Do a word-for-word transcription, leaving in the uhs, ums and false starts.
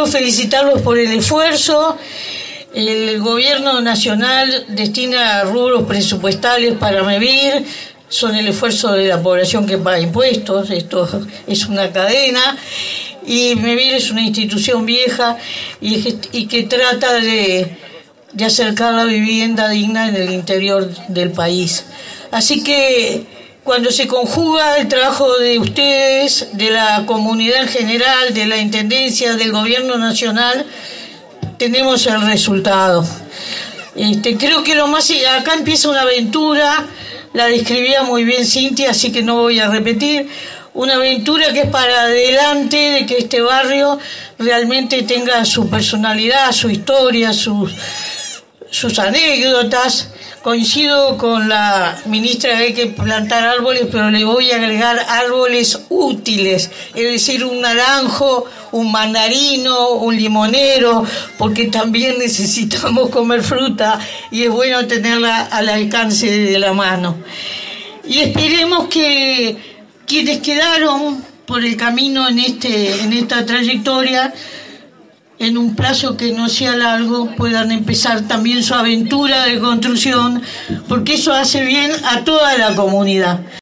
queremos felicitarlos por el esfuerzo. El gobierno nacional destina rubros presupuestales para MEVIR, son el esfuerzo de la población que paga impuestos, esto es una cadena, y MEVIR es una institución vieja y que, y que trata de, de acercar la vivienda digna en el interior del país. Así que cuando se conjuga el trabajo de ustedes, de la comunidad en general, de la Intendencia, del Gobierno Nacional, tenemos el resultado. Este, creo que lo más... Acá empieza una aventura, la describía muy bien Cintia, así que no voy a repetir. Una aventura que es para adelante, de que este barrio realmente tenga su personalidad, su historia, sus, sus anécdotas. Coincido con la ministra que hay que plantar árboles, pero le voy a agregar árboles útiles, es decir, un naranjo, un mandarino, un limonero, porque también necesitamos comer fruta y es bueno tenerla al alcance de la mano. Y esperemos que quienes quedaron por el camino en este, en esta trayectoria, en un plazo que no sea largo, puedan empezar también su aventura de construcción, porque eso hace bien a toda la comunidad.